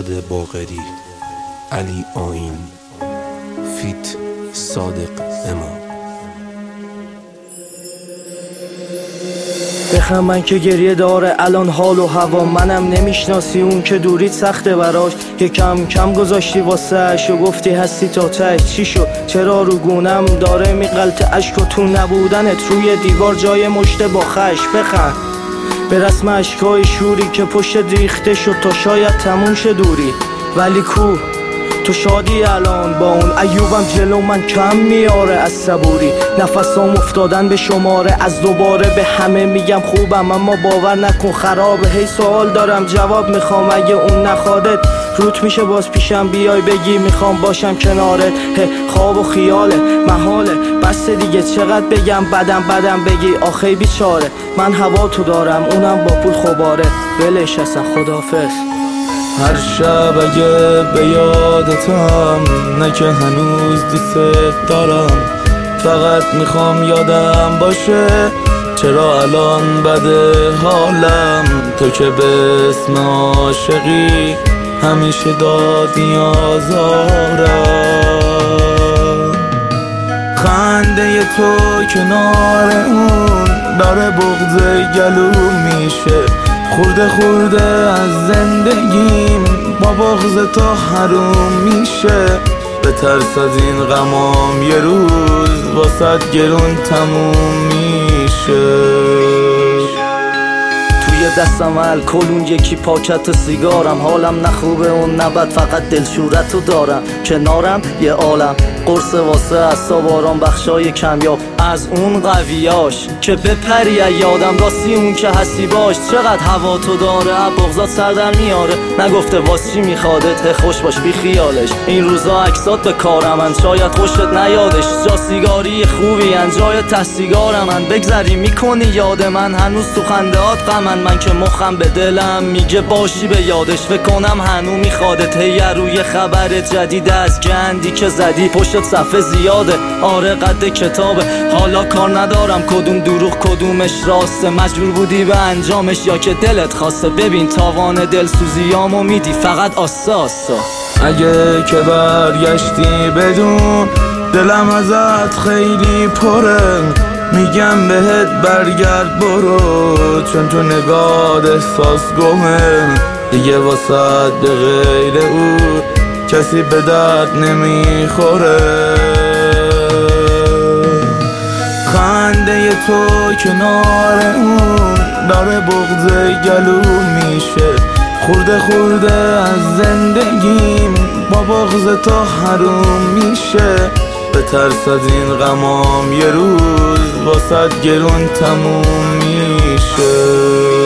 بهزاد باقری، علی آیین، فیت صادق امام. بخم من که گریه داره الان حال و هوا، منم نمیشناسی اون که دورید سخته براش، که کم کم گذاشتی واسهش و گفتی هستی تا تهش. چی شد؟ چرا رو گونم داره میغلطه اشک و تو نبودنت روی دیوار جای مشت با خش. بخند به رسم اشکای شوری که پشت ریخته شد تا شاید تموم شه دوری، ولی کو تو شادی الان با اون ایوبم جلو من کم میاره از صبوری. نفسام افتادن به شماره، از دوباره به همه میگم خوبم اما باور نکن خرابه. هی سوال دارم جواب میخوام، اگه اون نخوادت روت میشه باز پیشم بیای بگی میخوام باشم کنارت. خواب و خیاله محاله بس دیگه، چقدر بگم بدم بگی آخه بیچاره. من هوا تو دارم اونم با پول خباره، ولش اصلا خداحافظ. هر شب اگه به یادتم نه که هنوز دوست دارم، فقط میخوام یادم باشه چرا الان بده حالم. تو که به اسم عاشقی همیشه دادی آزارم. خنده تو کنار اون داره بغض گلو میشه، خورده از زندگیم با بغض تا حروم میشه. به ترس از این غمام یه روز واسد گرون تموم میشه. توی دستم الکل اون یکی پاکت سیگارم، حالم نخوبه اون نبد فقط دلشورتو دارم. کنارم یه عالم قرص واسه اعصاب آرام بخشای کمیاب، از اون قویاش که بپری یادم راستی اون که هستی باش. چقدر هوا تو داره بغضات سر در میاره، نگفته واسی میخوادت خوش باش بی خیالش. این روزا عکسات به کارمن شاید خوشت نیادش، جا سیگاری خوبی انجای ته سیگارمن. بگذری میکنی یاد من هنوز تو خندهات غمن، من که مخم به دلم میگه باشی به یادش. بکنم هنو میخوادت هی روی خبر جدید از گندی که زدی پشت صفحه زیاده. آره قد کتابه، حالا کار ندارم کدوم دروغ کدومش راسته، مجبور بودی به انجامش یا که دلت خواسته. ببین تاوان دلسوزیامو میدی فقط آسا آسا. اگه که برگشتی بدون دلم ازت خیلی پره، میگم بهت برگرد برو، چون تو نگاه احساس گمه دیگه واسد به غیر او کسی به درد نمیخوره. خنده تو کنار اون داره بغض گلو میشه، خورده از زندگیم با بغض تا حروم میشه. به ترس از این غمام یه روز واسد گرون تموم میشه.